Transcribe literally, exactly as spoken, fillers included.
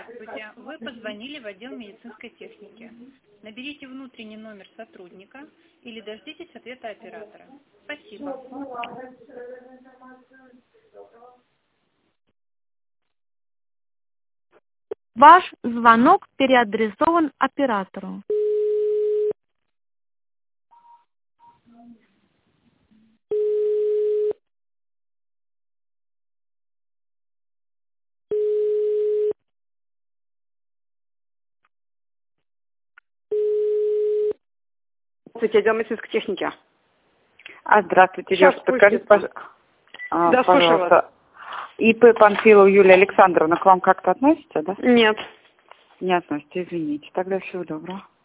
Здравствуйте. Вы позвонили в отдел медицинской техники. Наберите внутренний номер сотрудника или дождитесь ответа оператора. Спасибо. Ваш звонок переадресован оператору. Здравствуйте, отдел медицинской техники. А, здравствуйте, Сейчас девушка, скажите, пож... а, Да, слушаю вас. пожалуйста, ИП Панфилова Юлия Александровна к вам как-то относится, да? Нет. Не относится, извините. Тогда всего доброго.